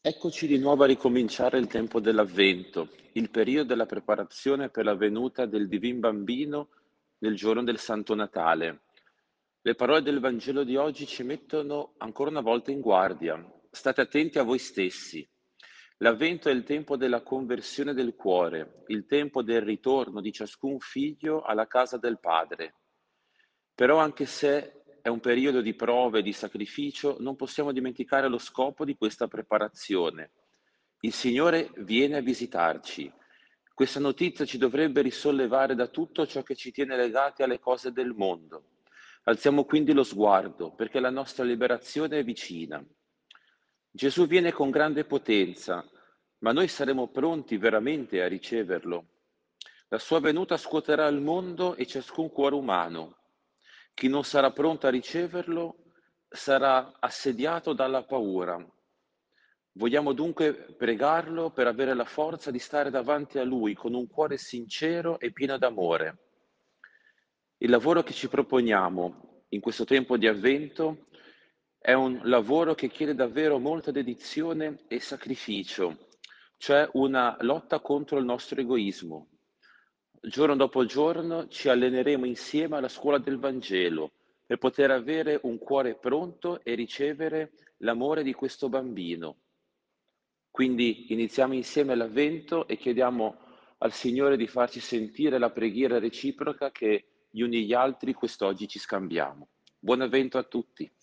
Eccoci di nuovo a ricominciare il tempo dell'Avvento, il periodo della preparazione per la venuta del Divin Bambino nel giorno del Santo Natale. Le parole del Vangelo di oggi ci mettono ancora una volta in guardia. State attenti a voi stessi. L'Avvento è il tempo della conversione del cuore, il tempo del ritorno di ciascun figlio alla casa del Padre. Però anche se è un periodo di prove e di sacrificio, non possiamo dimenticare lo scopo di questa preparazione. Il Signore viene a visitarci. Questa notizia ci dovrebbe risollevare da tutto ciò che ci tiene legati alle cose del mondo. Alziamo quindi lo sguardo, perché la nostra liberazione è vicina. Gesù viene con grande potenza, ma noi saremo pronti veramente a riceverlo. La sua venuta scuoterà il mondo e ciascun cuore umano. Chi non sarà pronto a riceverlo sarà assediato dalla paura. Vogliamo dunque pregarlo per avere la forza di stare davanti a Lui con un cuore sincero e pieno d'amore. Il lavoro che ci proponiamo in questo tempo di avvento è un lavoro che chiede davvero molta dedizione e sacrificio, cioè una lotta contro il nostro egoismo. Giorno dopo giorno ci alleneremo insieme alla scuola del Vangelo per poter avere un cuore pronto e ricevere l'amore di questo bambino. Quindi iniziamo insieme l'Avvento e chiediamo al Signore di farci sentire la preghiera reciproca che gli uni gli altri quest'oggi ci scambiamo. Buon Avvento a tutti.